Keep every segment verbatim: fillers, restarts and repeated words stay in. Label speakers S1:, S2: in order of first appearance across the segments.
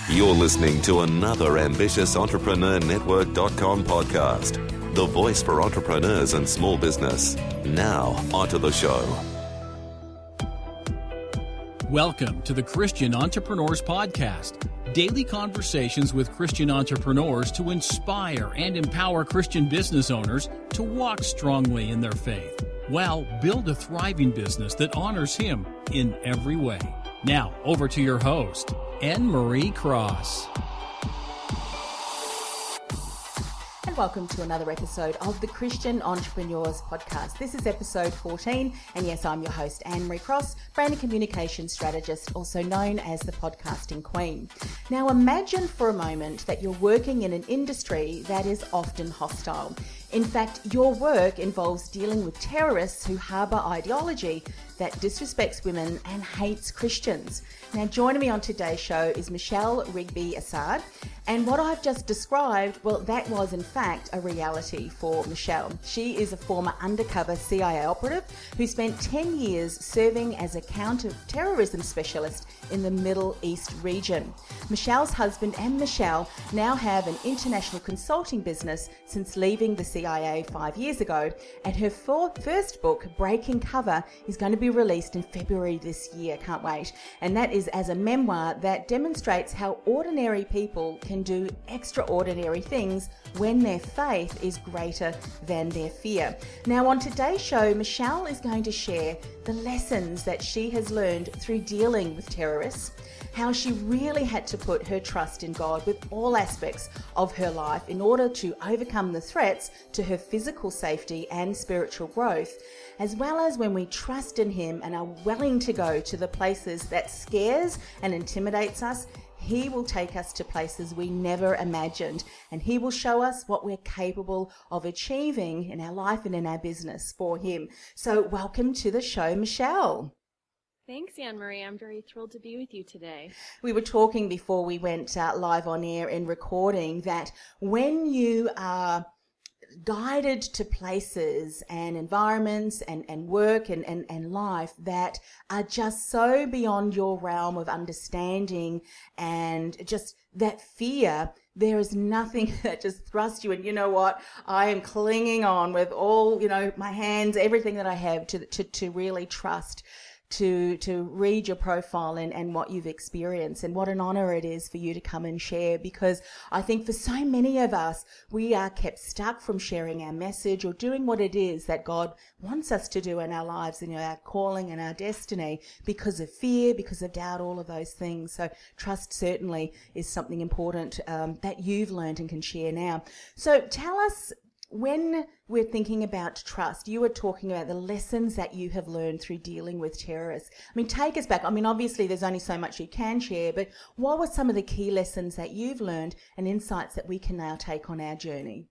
S1: You're listening to another Ambitious Entrepreneur Network dot com podcast, the voice for entrepreneurs and small business. Now, onto the show.
S2: Welcome to the Christian Entrepreneurs Podcast, daily conversations with Christian entrepreneurs to inspire and empower Christian business owners to walk strongly in their faith, while build a thriving business that honors Him in every way. Now, over to your host, Anne Marie Cross.
S3: And welcome to another episode of the Christian Entrepreneurs Podcast. This is episode fourteen, and yes, I'm your host, Anne Marie Cross, brand and communication strategist, also known as the podcasting queen. Now, imagine for a moment that you're working in an industry that is often hostile. In fact, your work involves dealing with terrorists who harbour ideology that disrespects women and hates Christians. Now, joining me on today's show is Michelle Rigby Assad. And what I've just described, well, that was in fact a reality for Michelle. She is a former undercover C I A operative who spent ten years serving as a counter-terrorism specialist in the Middle East region. Michelle's husband and Michelle now have an international consulting business since leaving the C I A five years ago, and her fourth, first book, Breaking Cover, is going to be released in February this year. Can't wait. And that is as a memoir that demonstrates how ordinary people can do extraordinary things when their faith is greater than their fear. Now, on today's show, Michelle is going to share the lessons that she has learned through dealing with terrorists, how she really had to put her trust in God with all aspects of her life in order to overcome the threats to her physical safety and spiritual growth, as well as when we trust in Him and are willing to go to the places that scares and intimidates us. He will take us to places we never imagined, and He will show us what we're capable of achieving in our life and in our business for Him. So welcome to the show, Michelle.
S4: Thanks, Anne Marie. I'm very thrilled to be with you today.
S3: We were talking before we went uh, live on air and recording that when you are guided to places and environments and, and work and, and, and life that are just so beyond your realm of understanding and just that fear, there is nothing that just thrusts you. And you know what? I am clinging on with all, you know, my hands, everything that I have to, to, to really trust to to read your profile and, and what you've experienced, and what an honor it is for you to come and share, because I think for so many of us, we are kept stuck from sharing our message or doing what it is that God wants us to do in our lives and, you know, our calling and our destiny, because of fear, because of doubt, all of those things. So trust certainly is something important um, that you've learned and can share now. So tell us, when we're thinking about trust, you were talking about the lessons that you have learned through dealing with terrorists. I mean, take us back. I mean, obviously there's only so much you can share, but what were some of the key lessons that you've learned and insights that we can now take on our journey?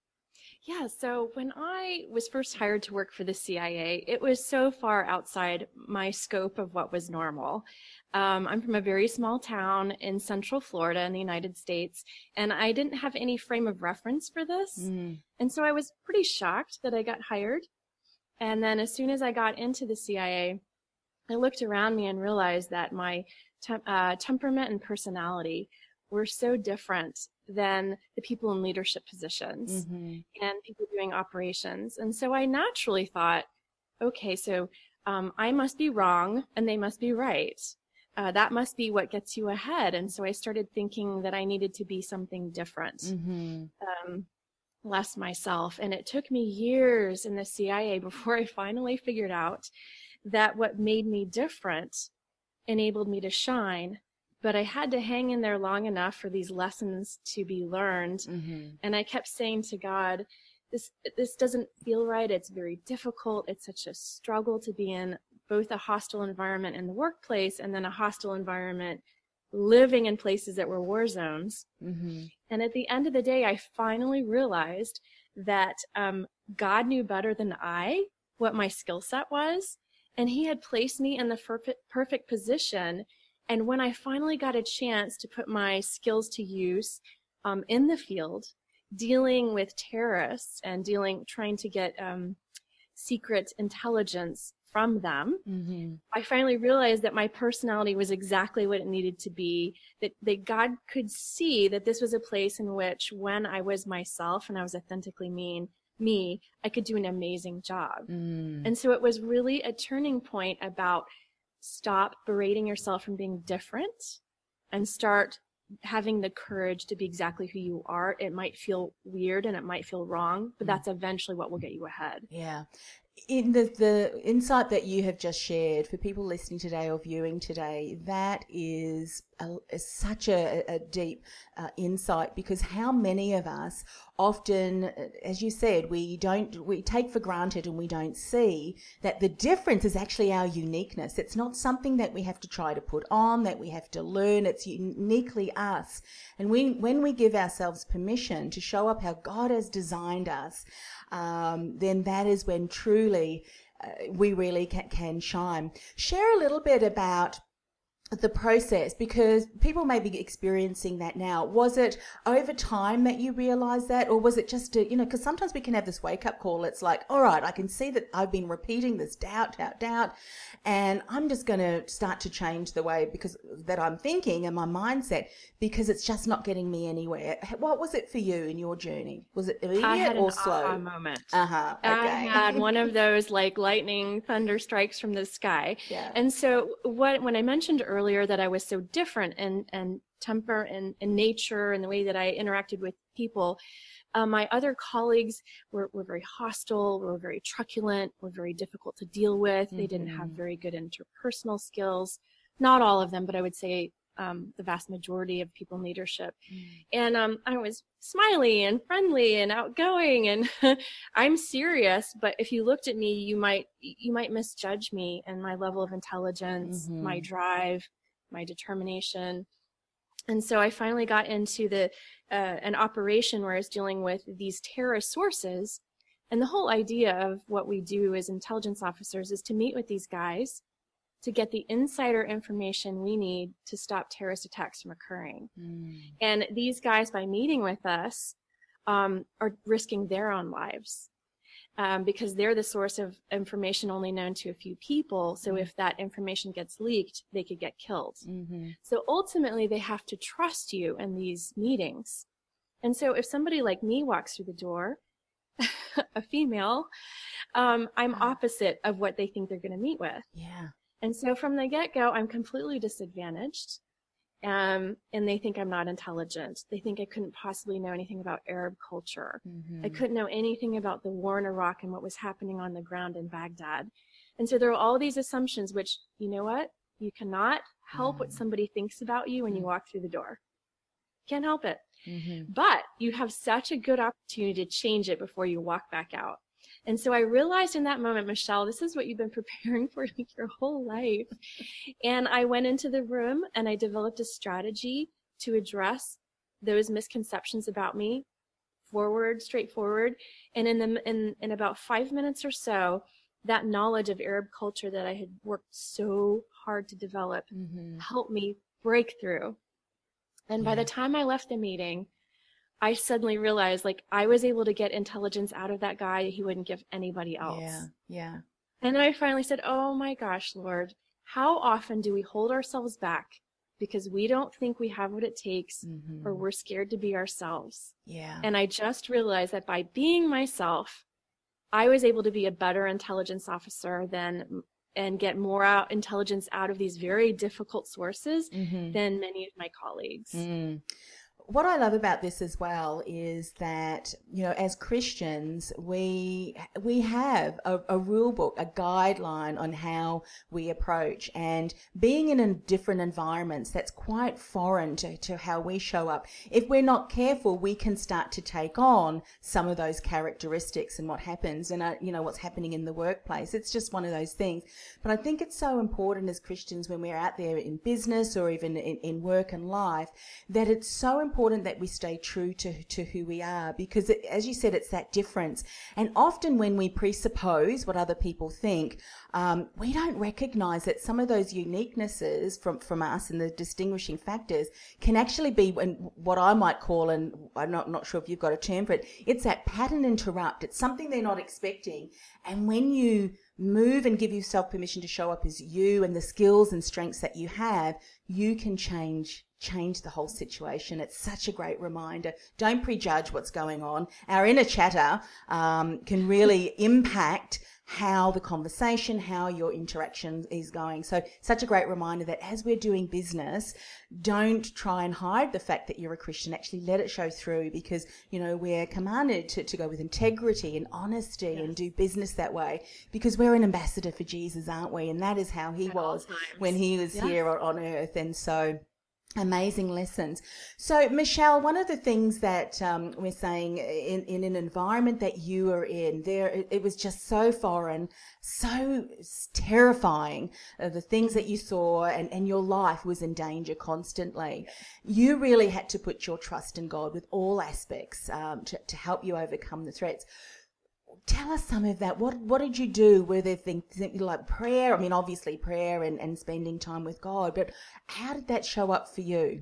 S4: Yeah, so when I was first hired to work for the C I A, it was so far outside my scope of what was normal. Um, I'm from a very small town in Central Florida in the United States, and I didn't have any frame of reference for this. Mm. And so I was pretty shocked that I got hired. And then as soon as I got into the C I A, I looked around me and realized that my tem- uh, temperament and personality were so different than the people in leadership positions mm-hmm. and people doing operations. And so I naturally thought, okay, so um, I must be wrong and they must be right. Uh, that must be what gets you ahead. And so I started thinking that I needed to be something different, mm-hmm. um, less myself. And it took me years in the C I A before I finally figured out that what made me different enabled me to shine. But I had to hang in there long enough for these lessons to be learned. Mm-hmm. And I kept saying to God, this this doesn't feel right. It's very difficult. It's such a struggle to be in both a hostile environment in the workplace and then a hostile environment living in places that were war zones. Mm-hmm. And at the end of the day, I finally realized that um, God knew better than I what my skill set was. And He had placed me in the perfect, perfect position. And when I finally got a chance to put my skills to use um, in the field, dealing with terrorists and dealing, trying to get um, secret intelligence from them. Mm-hmm. I finally realized that my personality was exactly what it needed to be, that, that God could see that this was a place in which when I was myself and I was authentically mean, me, I could do an amazing job. Mm. And so it was really a turning point about stop berating yourself from being different and start having the courage to be exactly who you are. It might feel weird and it might feel wrong, but that's eventually what will get you ahead.
S3: Yeah. In the, the insight that you have just shared for people listening today or viewing today, that is a, a, such a, a deep uh, insight, because how many of us often, as you said, we don't, we take for granted and we don't see that the difference is actually our uniqueness. It's not something that we have to try to put on, that we have to learn. It's uniquely us. And we, when we give ourselves permission to show up how God has designed us, um, then that is when truly uh, we really can, can shine. Share a little bit about the process, because people may be experiencing that now. Was it over time that you realized that, or was it just a, you know, because sometimes we can have this wake up call. It's like, all right, I can see that I've been repeating this doubt, doubt, doubt, and I'm just going to start to change the way because that I'm thinking and my mindset, because it's just not getting me anywhere. What was it for you in your journey? Was it immediate
S4: I had
S3: or
S4: an
S3: slow?
S4: aha moment.
S3: Uh-huh. Okay.
S4: I had one of those like lightning thunder strikes from the sky.
S3: Yeah.
S4: And so what when I mentioned earlier that I was so different and and temper and, and nature and the way that I interacted with people, uh, my other colleagues were, were very hostile, were very truculent, were very difficult to deal with. Mm-hmm. They didn't have very good interpersonal skills. Not all of them, but I would say um, the vast majority of people in leadership. Mm. And um, I was smiley and friendly and outgoing, and I'm serious. But if you looked at me, you might you might misjudge me and my level of intelligence, mm-hmm. my drive, my determination. And so I finally got into the uh, an operation where I was dealing with these terrorist sources. And the whole idea of what we do as intelligence officers is to meet with these guys to get the insider information we need to stop terrorist attacks from occurring. Mm. And these guys, by meeting with us, um, are risking their own lives um, because they're the source of information only known to a few people. So mm. if that information gets leaked, they could get killed. Mm-hmm. So ultimately, they have to trust you in these meetings. And so if somebody like me walks through the door, a female, um, I'm opposite of what they think they're going to meet with.
S3: Yeah.
S4: And so from the get-go, I'm completely disadvantaged, um, and they think I'm not intelligent. They think I couldn't possibly know anything about Arab culture. Mm-hmm. I couldn't know anything about the war in Iraq and what was happening on the ground in Baghdad. And so there are all these assumptions, which, you know what? You cannot help mm-hmm. what somebody thinks about you when mm-hmm. you walk through the door. Can't help it. Mm-hmm. But you have such a good opportunity to change it before you walk back out. And so I realized in that moment, Michelle, this is what you've been preparing for like your whole life. And I went into the room and I developed a strategy to address those misconceptions about me, forward, straightforward. And in the in, in about five minutes or so, that knowledge of Arab culture that I had worked so hard to develop mm-hmm. helped me break through. And yeah. by the time I left the meeting, I suddenly realized, like, I was able to get intelligence out of that guy he wouldn't give anybody else.
S3: Yeah, yeah.
S4: And then I finally said, oh my gosh, Lord, how often do we hold ourselves back because we don't think we have what it takes mm-hmm. or we're scared to be ourselves?
S3: Yeah.
S4: And I just realized that by being myself, I was able to be a better intelligence officer than and get more out, intelligence out of these very difficult sources mm-hmm. than many of my colleagues.
S3: Mm. What I love about this as well is that, you know, as Christians, we we have a, a rule book, a guideline on how we approach. And being in a different environments, that's quite foreign to, to how we show up. If we're not careful, we can start to take on some of those characteristics and what happens and, uh, you know, what's happening in the workplace. It's just one of those things. But I think it's so important as Christians when we're out there in business or even in, in work and life, that it's so important important that we stay true to, to who we are, because it, as you said, it's that difference. And often when we presuppose what other people think, um, we don't recognize that some of those uniquenesses from, from us and the distinguishing factors can actually be when, what I might call, and I'm not, not sure if you've got a term for it, it's that pattern interrupt. It's something they're not expecting. And when you move and give yourself permission to show up as you and the skills and strengths that you have, you can change change the whole situation. It's such a great reminder. Don't prejudge what's going on. Our inner chatter um, can really impact how the conversation, how your interaction is going. So such a great reminder that as we're doing business, don't try and hide the fact that you're a Christian. Actually let it show through, because, you know, we're commanded to, to go with integrity and honesty yes. and do business that way, because we're an ambassador for Jesus, aren't we? And that is how he
S4: At
S3: was when he was yeah. here on earth. And so amazing lessons. So, Michelle, one of the things that um, we're saying in, in an environment that you are in, there it, it was just so foreign, so terrifying, uh, the things that you saw, and, and your life was in danger constantly. You really had to put your trust in God with all aspects um, to, to help you overcome the threats. Tell us some of that. What what did you do? Were there things like prayer? I mean, obviously prayer and, and spending time with God, but how did that show up for you?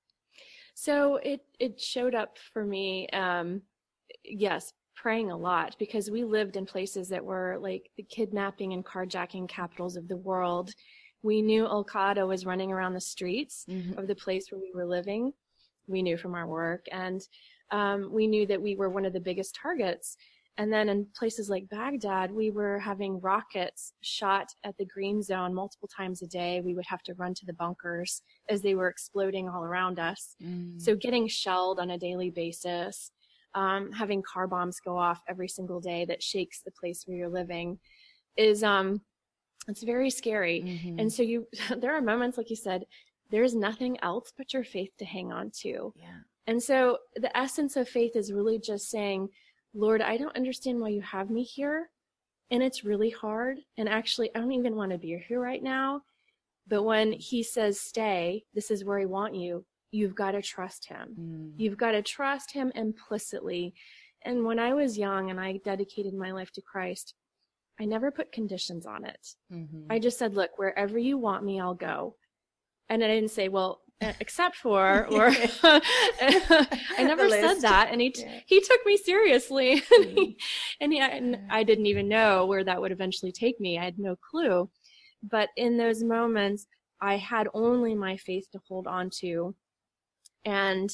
S4: So it, it showed up for me, um, yes, praying a lot, because we lived in places that were like the kidnapping and carjacking capitals of the world. We knew Al-Qaeda was running around the streets mm-hmm. of the place where we were living. We knew from our work, and um, we knew that we were one of the biggest targets. And then in places like Baghdad, we were having rockets shot at the green zone multiple times a day. We would have to run to the bunkers as they were exploding all around us. Mm. So getting shelled on a daily basis, um, having car bombs go off every single day that shakes the place where you're living is, um, it's very scary. Mm-hmm. And so you, there are moments, like you said, there's nothing else but your faith to hang on to. Yeah. And so the essence of faith is really just saying, Lord, I don't understand why you have me here, and it's really hard, and actually I don't even want to be here right now, but when he says stay, this is where I want you, you've got to trust him. Mm. You've got to trust him implicitly. And when I was young and I dedicated my life to Christ, I never put conditions on it. Mm-hmm. I just said, look, wherever you want me, I'll go. And I didn't say, well, except for, or I never said that. And he, t- yeah. he took me seriously and, he, and, he, and I didn't even know where that would eventually take me. I had no clue. But in those moments, I had only my faith to hold on to. And,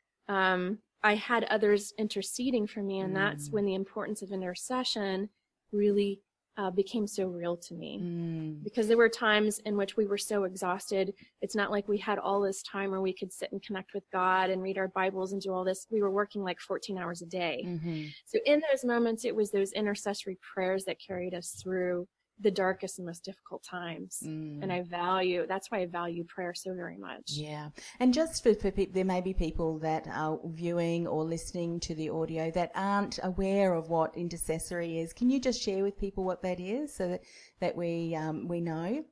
S4: um, I had others interceding for me. And mm. that's when the importance of intercession really Uh, became so real to me mm. because there were times in which we were so exhausted. It's not like we had all this time where we could sit and connect with God and read our Bibles and do all this. We were working like fourteen hours a day. Mm-hmm. So in those moments, it was those intercessory prayers that carried us through the darkest and most difficult times. Mm. And I value, that's why I value prayer so very much.
S3: Yeah. And just for, for people, there may be people that are viewing or listening to the audio that aren't aware of what intercessory is. Can you just share with people what that is so that, that we, um, we know?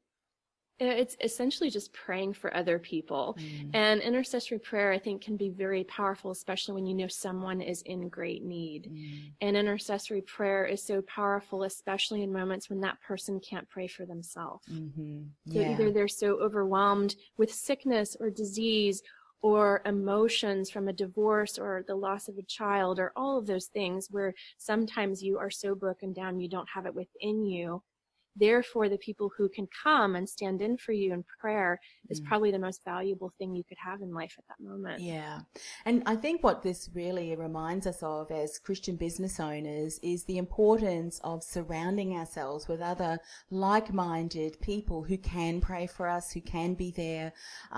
S4: It's essentially just praying for other people. Mm. And intercessory prayer, I think, can be very powerful, especially when you know someone is in great need. Mm. And intercessory prayer is so powerful, especially in moments when that person can't pray for themselves. Mm-hmm. Yeah. So either they're so overwhelmed with sickness or disease or emotions from a divorce or the loss of a child or all of those things where sometimes you are so broken down you don't have it within you. Therefore, the people who can come and stand in for you in prayer is mm. probably the most valuable thing you could have in life at that moment.
S3: Yeah. And I think what this really reminds us of as Christian business owners is the importance of surrounding ourselves with other like-minded people who can pray for us, who can be there,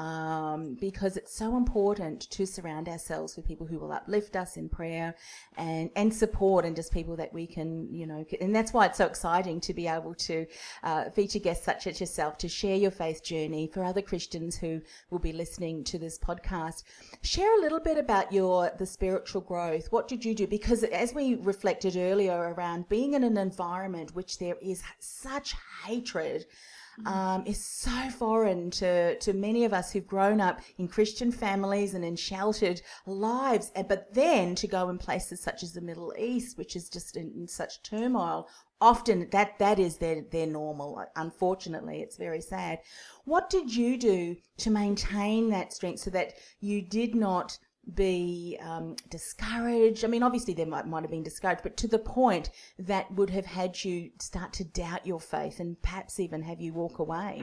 S3: um, because it's so important to surround ourselves with people who will uplift us in prayer and, and support, and just people that we can, you know, and that's why it's so exciting to be able to Uh, feature guests such as yourself to share your faith journey for other Christians who will be listening to this podcast. Share a little bit about your the spiritual growth. What did you do? Because as we reflected earlier around being in an environment which there is such hatred, Um, is so foreign to, to many of us who've grown up in Christian families and in sheltered lives. But then to go in places such as the Middle East, which is just in, in such turmoil, often that, that is their, their normal. Unfortunately, it's very sad. What did you do to maintain that strength so that you did not be um, discouraged? I mean, obviously there might, might have been discouraged, but to the point that would have had you start to doubt your faith and perhaps even have you walk away?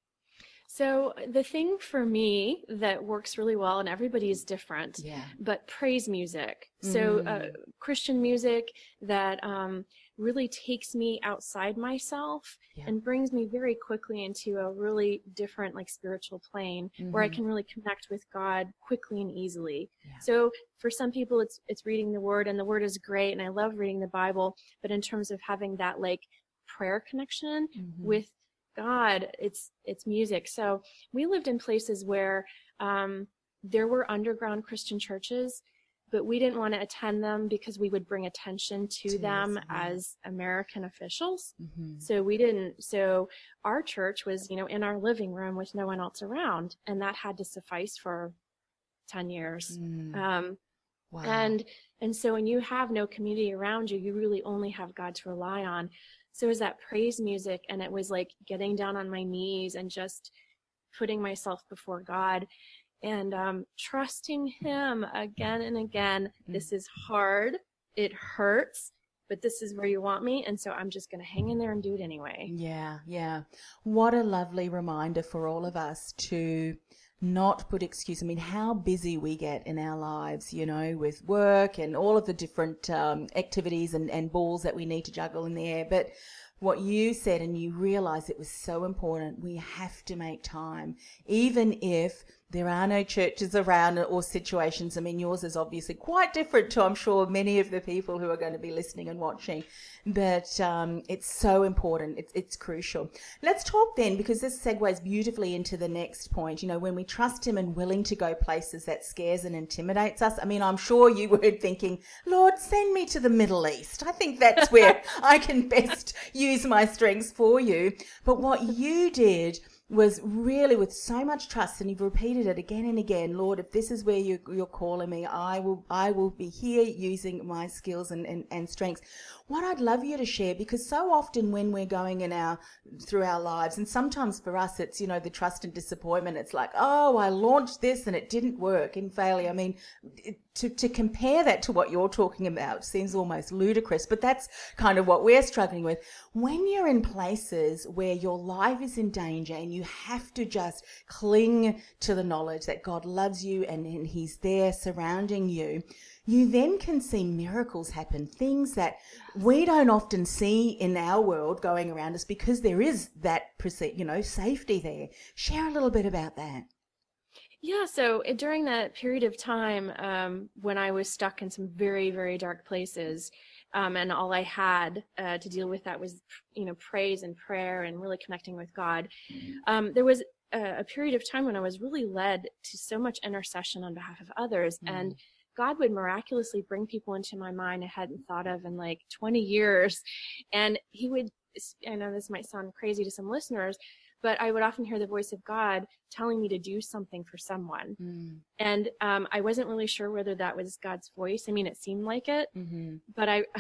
S4: So the thing for me that works really well, and everybody is different,
S3: yeah.
S4: but praise music. So
S3: Mm.
S4: uh, Christian music that um, really takes me outside myself
S3: Yeah.
S4: and brings me very quickly into a really different, like, spiritual plane
S3: Mhm.
S4: where I can really connect with God quickly and easily.
S3: Yeah.
S4: So for some people, it's it's reading the Word, and the Word is great, and I love reading the Bible. But in terms of having that, like, prayer connection
S3: Mhm.
S4: with God, it's it's music. So we lived in places where um, there were underground Christian churches, but we didn't want to attend them because we would bring attention to
S3: To
S4: them
S3: us, yeah.
S4: as American officials.
S3: Mhm.
S4: So we didn't. So our church was, you know, in our living room with no one else around, and that had to suffice for ten years.
S3: Mm.
S4: Um,
S3: Wow.
S4: and and so when you have no community around you, you really only have God to rely on. So it was that praise music, and it was like getting down on my knees and just putting myself before God and um, trusting Him again and again.
S3: Mm.
S4: This is hard. It hurts, but this is where you want me. And so I'm just going to hang in there and do it anyway.
S3: Yeah, yeah. What a lovely reminder for all of us to not put excuse. I mean, how busy we get in our lives, you know, with work and all of the different um, activities and, and balls that we need to juggle in the air. But what you said, and you realize it was so important, we have to make time, even if there are no churches around or situations. I mean, yours is obviously quite different to, I'm sure, many of the people who are going to be listening and watching. But um, it's so important. It's, it's crucial. Let's talk then, because this segues beautifully into the next point. You know, when we trust Him and willing to go places that scares and intimidates us. I mean, I'm sure you were thinking, Lord, send me to the Middle East. I think that's where I can best use my strengths for you. But what you did was really with so much trust, and you've repeated it again and again, Lord, if this is where you, you're calling me, I will I will be here using my skills and, and, and strengths. What I'd love you to share, because so often when we're going in our through our lives, and sometimes for us it's, you know, the trust and disappointment, it's like, oh, I launched this and it didn't work in failure. I mean, it, to, to compare that to what you're talking about seems almost ludicrous, but that's kind of what we're struggling with. When you're in places where your life is in danger and you have to just cling to the knowledge that God loves you and, and He's there surrounding you, you then can see miracles happen, things that we don't often see in our world going around us because there is that, you know, safety there. Share a little bit about that.
S4: Yeah, so it, during that period of time um, when I was stuck in some very, very dark places, um, and all I had uh, to deal with that was, you know, praise and prayer and really connecting with God, um, there was a, a period of time when I was really led to so much intercession on behalf of others, mm. and God would miraculously bring people into my mind I hadn't thought of in like twenty years, and He would, I know this might sound crazy to some listeners, but I would often hear the voice of God telling me to do something for someone. Mm. And um, I wasn't really sure whether that was God's voice. I mean, it seemed like it, mm-hmm. but I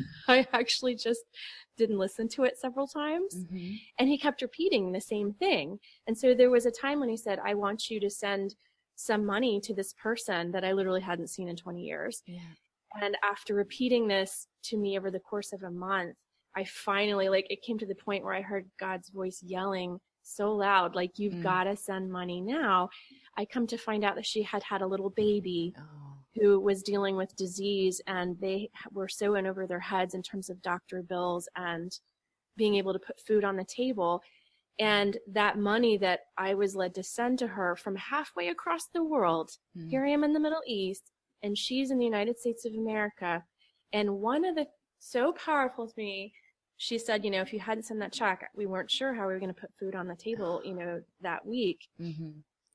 S4: I actually just didn't listen to it several times. Mm-hmm. And He kept repeating the same thing. And so there was a time when He said, I want you to send some money to this person that I literally hadn't seen in twenty years. Yeah. And after repeating this to me over the course of a month, I finally, like, it came to the point where I heard God's voice yelling so loud, like, you've mm. got to send money now. I come to find out that she had had a little baby oh. who was dealing with disease, and they were so in over their heads in terms of doctor bills and being able to put food on the table. And that money that I was led to send to her from halfway across the world, mm. here I am in the Middle East, and she's in the United States of America. And one of the, so powerful to me, she said, you know, if you hadn't sent that check, we weren't sure how we were going to put food on the table, you know, that week. Mm-hmm.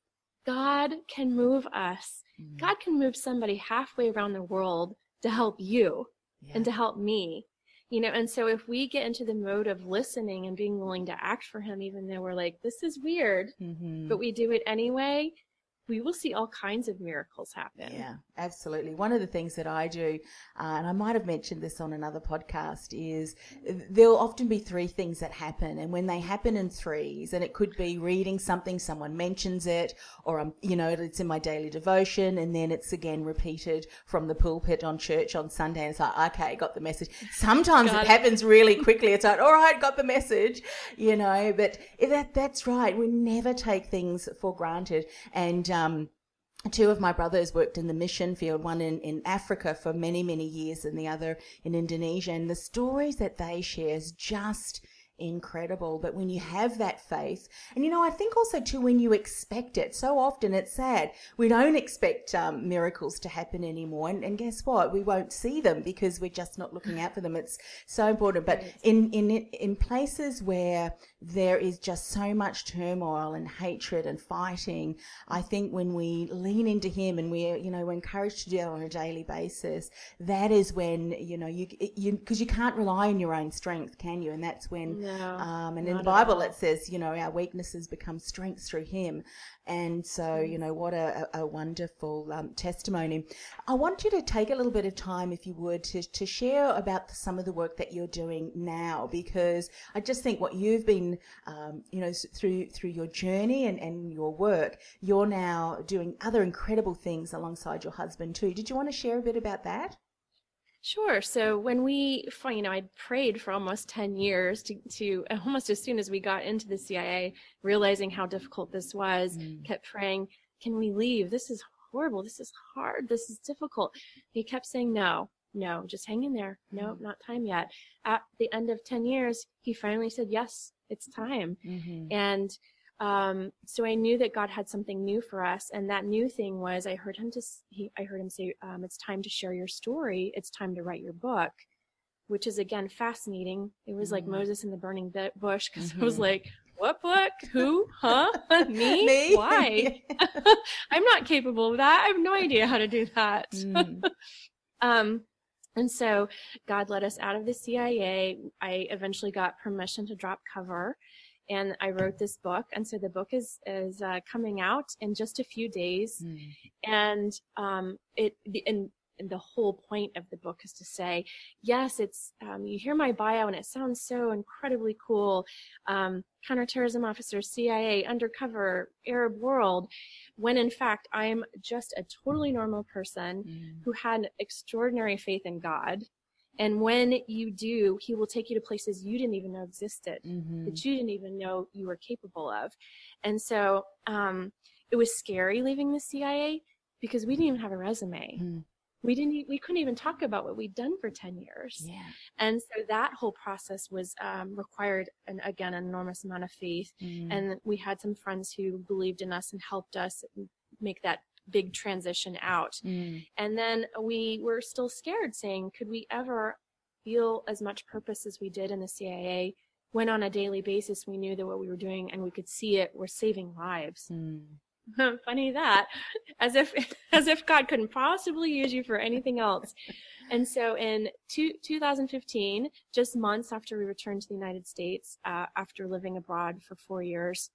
S4: God can move us. Mm-hmm. God can move somebody halfway around the world to help you yeah. and to help me. You know, and so if we get into the mode of listening and being willing to act for Him, even though we're like, this is weird, mm-hmm. but we do it anyway, we will see all kinds of miracles happen.
S3: Yeah, absolutely. One of the things that I do, uh, and I might have mentioned this on another podcast, is there'll often be three things that happen. And when they happen in threes, and it could be reading something, someone mentions it, or, I'm, you know, it's in my daily devotion, and then it's again repeated from the pulpit on church on Sunday. And it's like, okay, got the message. Sometimes
S4: Got
S3: it
S4: it.
S3: happens really quickly. It's like, all right, got the message, you know, but that that's right. We never take things for granted. And, um, two of my brothers worked in the mission field, one in, in Africa for many, many years and the other in Indonesia. And the stories that they share is just incredible. But when you have that faith, and you know, I think also too, when you expect it, so often it's sad. We don't expect um, miracles to happen anymore. And, and guess what? We won't see them because we're just not looking out for them. It's so important. But in, in, in places where there is just so much turmoil and hatred and fighting, I think when we lean into him and we're, you know, we're encouraged to do that on a daily basis, that is when, you know, you, you, because you can't rely on your own strength, can you? And that's when,
S4: No,
S3: um, and in the
S4: not at
S3: Bible
S4: all.
S3: it says, you know, our weaknesses become strengths through him. And so, you know, what a, a wonderful um, testimony. I want you to take a little bit of time, if you would, to, to share about some of the work that you're doing now, because I just think what you've been, um, you know, through through your journey and, and your work, you're now doing other incredible things alongside your husband too. Did you want to share a bit about that?
S4: Sure. So when we, you know, I prayed for almost ten years to, to almost as soon as we got into the C I A, realizing how difficult this was,
S3: Mm.
S4: kept praying, can we leave? This is horrible. This is hard. This is difficult. He kept saying, no, no, just hang in there. No,
S3: Mm.
S4: not time yet. At the end of ten years, he finally said, yes, it's time.
S3: Mm-hmm.
S4: And um, so I knew that God had something new for us. And that new thing was, I heard him to, he, I heard him say, um, it's time to share your story. It's time to write your book, which is again, fascinating. It was like
S3: Mm.
S4: Moses in the burning bu- bush. Cause
S3: Mhm.
S4: I was like, what book? Who? Huh? Me?
S3: Me?
S4: Why? I'm not capable of that. I have no idea how to do that.
S3: Mm.
S4: Um, and so God led us out of the C I A. I eventually got permission to drop cover, and I wrote this book. And so the book is, is, uh, coming out in just a few days.
S3: Mm.
S4: And, um, it, the, and, and the whole point of the book is to say, yes, it's, um, you hear my bio and it sounds so incredibly cool. Um, counterterrorism officer, C I A, undercover, Arab world, when in fact I'm just a totally normal person
S3: Mm.
S4: who had extraordinary faith in God. And when you do, he will take you to places you didn't even know existed,
S3: Mm-hmm.
S4: that you didn't even know you were capable of. And so, um, it was scary leaving the C I A because we didn't even have a resume.
S3: Mm.
S4: We didn't, e- we couldn't even talk about what we'd done for ten years.
S3: Yeah.
S4: And so that whole process was, um, required, an, again, an enormous amount of faith.
S3: Mm.
S4: And we had some friends who believed in us and helped us make that big transition out.
S3: Mm.
S4: And then we were still scared, saying, could we ever feel as much purpose as we did in the C I A when on a daily basis we knew that what we were doing and we could see it, we're saving lives.
S3: Mm.
S4: Funny that, as if as if God couldn't possibly use you for anything else. And so in two, twenty fifteen, just months after we returned to the United States, uh, after living abroad for four years,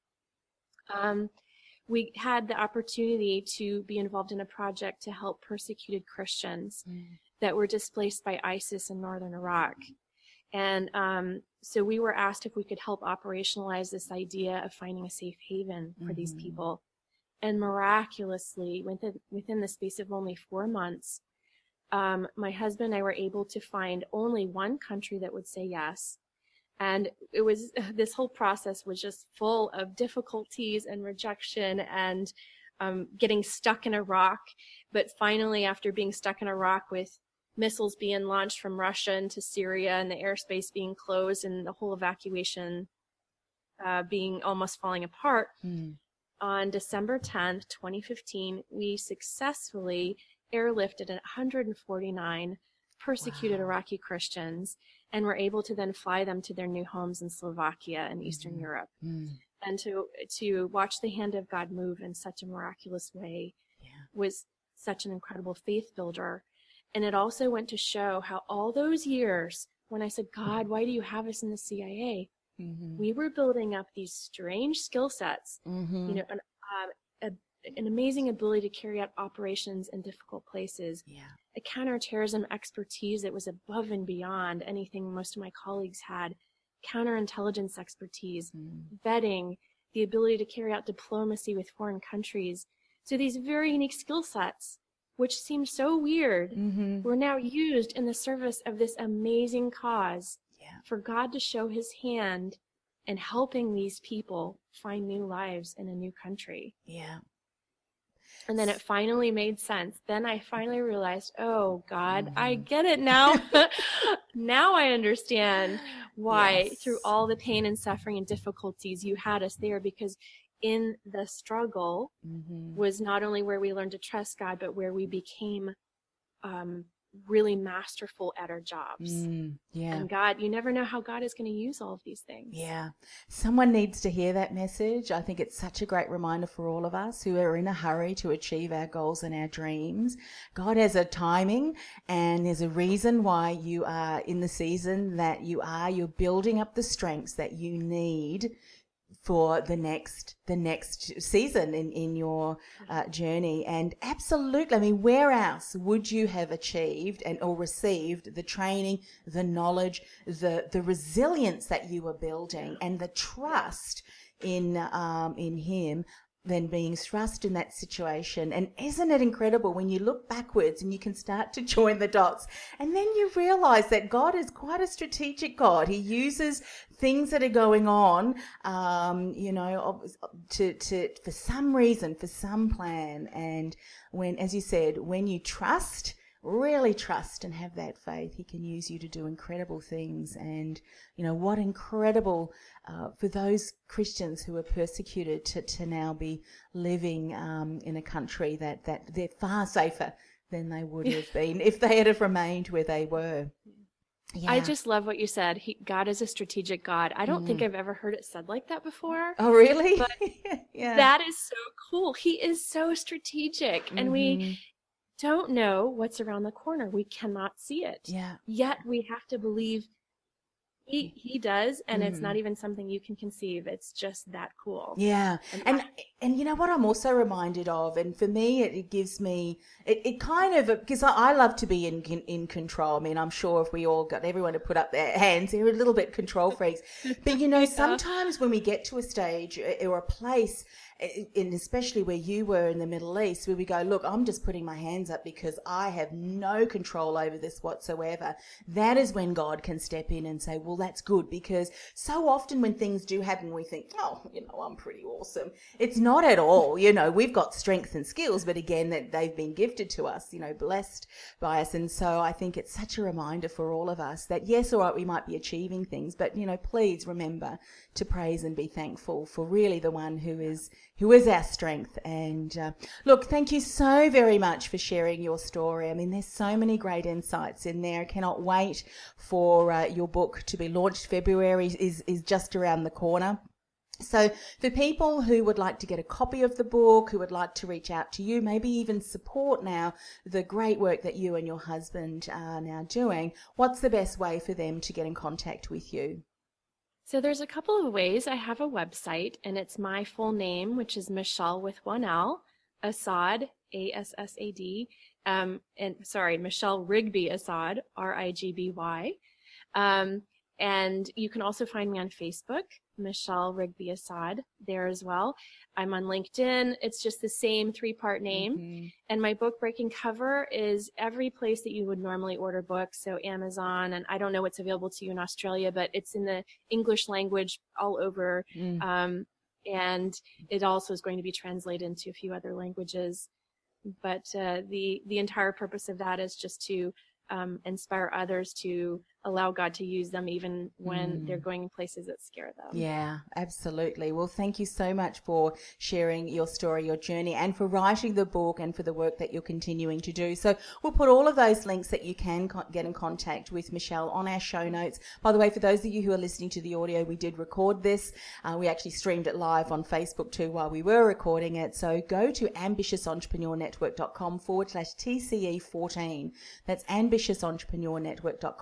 S4: um, we had the opportunity to be involved in a project to help persecuted Christians
S3: Mm.
S4: that were displaced by ISIS in northern Iraq. And um, so we were asked if we could help operationalize this idea of finding a safe haven for these
S3: Mhm.
S4: people. And miraculously, within, within the space of only four months, um, my husband and I were able to find only one country that would say yes. And it was, this whole process was just full of difficulties and rejection and um, getting stuck in Iraq. But finally, after being stuck in Iraq with missiles being launched from Russia into Syria and the airspace being closed and the whole evacuation uh, being almost falling apart,
S3: Mm.
S4: on December tenth, twenty fifteen, we successfully airlifted one hundred forty-nine persecuted
S3: Wow.
S4: Iraqi Christians and were able to then fly them to their new homes in Slovakia and Eastern
S3: Mhm.
S4: Europe.
S3: Mm.
S4: And to to watch the hand of God move in such a miraculous way
S3: Yeah.
S4: was such an incredible faith builder. And it also went to show how all those years, when I said, God, why do you have us in the C I A?
S3: Mm-hmm.
S4: We were building up these strange skill sets,
S3: Mm-hmm.
S4: you know, an, um, a, an amazing ability to carry out operations in difficult places,
S3: Yeah.
S4: a counterterrorism expertise that was above and beyond anything most of my colleagues had, counterintelligence expertise,
S3: Mm.
S4: vetting, the ability to carry out diplomacy with foreign countries. So these very unique skill sets, which seemed so weird,
S3: Mm-hmm.
S4: were now used in the service of this amazing cause
S3: Yeah.
S4: for God to show his hand in helping these people find new lives in a new country.
S3: Yeah.
S4: And then it finally made sense. Then I finally realized, oh, God, mm-hmm. I get it now. Now I understand why
S3: Yes.
S4: through all the pain and suffering and difficulties you had us there, because in the struggle
S3: Mm-hmm.
S4: was not only where we learned to trust God, but where we became um, really masterful at our jobs.
S3: Mm, yeah.
S4: And God, you never know how God is going to use all of these things.
S3: Yeah. Someone needs to hear that message. I think it's such a great reminder for all of us who are in a hurry to achieve our goals and our dreams. God has a timing, and there's a reason why you are in the season that you are. You're building up the strengths that you need for the next the next season in in your uh, journey. And absolutely, I mean, where else would you have achieved and or received the training, the knowledge, the the resilience that you were building, and the trust in um in him, than being thrust in that situation? And isn't it incredible when you look backwards and you can start to join the dots, and then you realize that God is quite a strategic God. He uses things that are going on, um, you know, to, to, for some reason, for some plan. And when, as you said, when you trust, really trust and have that faith, he can use you to do incredible things. And, you know, what incredible uh, for those Christians who are persecuted to, to now be living um, in a country that, that they're far safer than they would have been if they had have remained where they were. Yeah.
S4: I just love what you said. He, God is a strategic God. I don't mm. think I've ever heard it said like that before.
S3: Oh, really?
S4: But
S3: yeah.
S4: That is so cool. He is so strategic. Mm-hmm. And we don't know what's around the corner. We cannot see it.
S3: Yeah.
S4: Yet we have to believe he he does, and mm-hmm. it's not even something you can conceive. It's just that cool.
S3: Yeah.
S4: And
S3: and
S4: that,
S3: and you know what I'm also reminded of, and for me it, it gives me it, it kind of, because I, I love to be in, in in control. I mean, I'm sure if we all got everyone to put up their hands, they're a little bit control freaks. But you know, yeah. sometimes when we get to a stage or a place, and especially where you were in the Middle East, where we go, look, I'm just putting my hands up because I have no control over this whatsoever. That is when God can step in and say, well, that's good, because so often when things do happen, we think, oh, you know, I'm pretty awesome. It's not at all. You know, we've got strengths and skills, but again, that they've been gifted to us, you know, blessed by us. And so I think it's such a reminder for all of us that, yes, all right, we might be achieving things, but, you know, please remember to praise and be thankful for really the one who is who is our strength. And uh, look, thank you so very much for sharing your story. I mean, there's so many great insights in there. I cannot wait for uh, your book to be launched. February is, is just around the corner. So for people who would like to get a copy of the book, who would like to reach out to you, maybe even support now the great work that you and your husband are now doing, what's the best way for them to get in contact with you?
S4: So there's a couple of ways. I have a website, and it's my full name, which is Michelle with one L, Assad, A S S A D, um, and sorry, Michelle Rigby Assad, R I G B Y. Um, and you can also find me on Facebook, Michelle Rigby Assad, there as well. I'm on LinkedIn. It's just the same three-part name. Mm-hmm. And my book, Breaking Cover, is every place that you would normally order books. So Amazon, and I don't know what's available to you in Australia, but it's in the English language all over. Mm. Um, and it also is going to be translated into a few other languages. But uh, the, the entire purpose of that is just to um, inspire others to allow God to use them even when mm. they're going in places that scare them.
S3: Yeah, absolutely. Well, thank you so much for sharing your story, your journey, and for writing the book and for the work that you're continuing to do. So we'll put all of those links that you can co- get in contact with Michelle on our show notes. By the way, for those of you who are listening to the audio, we did record this. Uh, we actually streamed it live on Facebook too while we were recording it. So go to ambitiousentrepreneurnetwork.com forward slash TCE14. That's ambitiousentrepreneurnetwork.com forward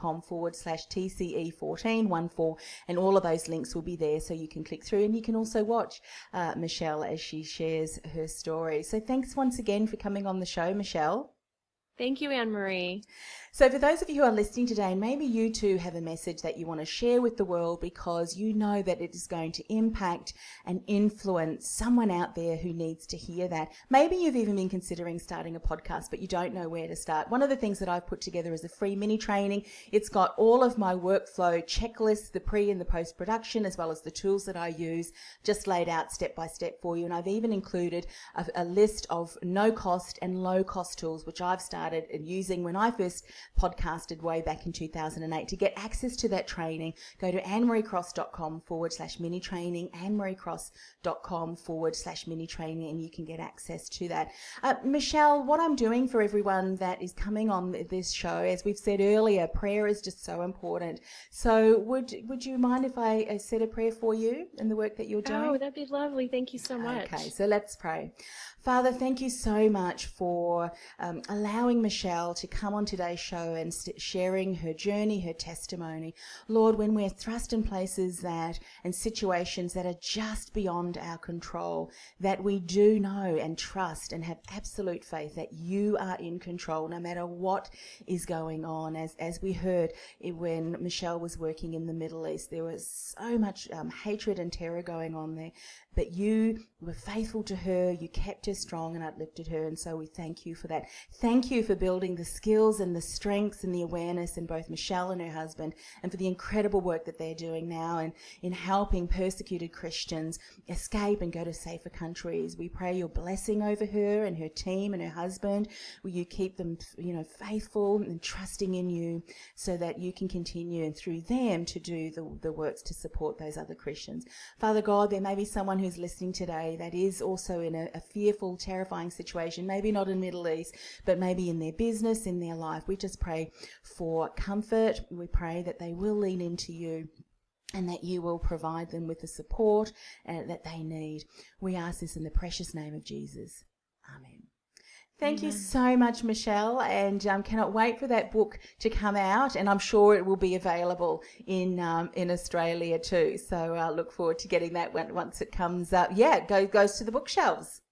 S3: forward slash T C E fourteen one four, and all of those links will be there so you can click through, and you can also watch uh, Michelle as she shares her story. So thanks once again for coming on the show, Michelle.
S4: Thank you, Anne-Marie.
S3: So for those of you who are listening today, maybe you too have a message that you want to share with the world because you know that it is going to impact and influence someone out there who needs to hear that. Maybe you've even been considering starting a podcast, but you don't know where to start. One of the things that I've put together is a free mini training. It's got all of my workflow checklists, the pre and the post production, as well as the tools that I use, just laid out step by step for you. And I've even included a, a list of no cost and low cost tools, which I've started using when I first podcasted way back in two thousand eight. To get access to that training, go to annemariecross.com forward slash mini training, annemariecross.com forward slash mini training, and you can get access to that. Uh, Michelle, what I'm doing for everyone that is coming on this show, as we've said earlier, prayer is just so important. So would would you mind if I uh, said a prayer for you and the work that you're doing?
S4: Oh, that'd be lovely. Thank you so much.
S3: Okay, so let's pray. Father, thank you so much for um, allowing Michelle to come on today's show and st- sharing her journey, her testimony. Lord, when we're thrust in places that and situations that are just beyond our control, that we do know and trust and have absolute faith that you are in control no matter what is going on. As as we heard it, when Michelle was working in the Middle East, there was so much um, hatred and terror going on there. But you were faithful to her, you kept her strong and uplifted her, and so we thank you for that. Thank you for building the skills and the strengths and the awareness in both Michelle and her husband, and for the incredible work that they're doing now and in helping persecuted Christians escape and go to safer countries. We pray your blessing over her and her team and her husband. Will you keep them, you know, faithful and trusting in you so that you can continue and through them to do the, the works to support those other Christians. Father God, there may be someone who's listening today that is also in a, a fearful, terrifying situation, maybe not in the Middle East, but maybe in their business, in their life. We just pray for comfort. We pray that they will lean into you and that you will provide them with the support uh, that they need. We ask this in the precious name of Jesus. Amen. Thank Amen. You so much, Michelle, and um, cannot wait for that book to come out, and I'm sure it will be available in um, in Australia too. So I uh, look forward to getting that when, once it comes up. Yeah, it go, goes to the bookshelves.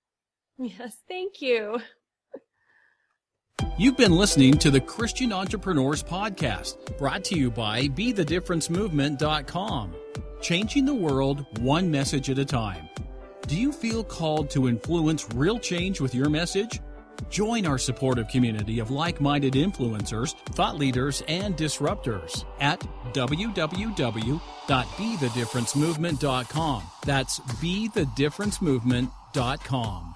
S4: Yes, thank you.
S2: You've been listening to the Christian Entrepreneurs Podcast, brought to you by be the difference movement dot com. Changing the world one message at a time. Do you feel called to influence real change with your message? Join our supportive community of like-minded influencers, thought leaders, and disruptors at w w w dot be the difference movement dot com. That's be the difference movement dot com.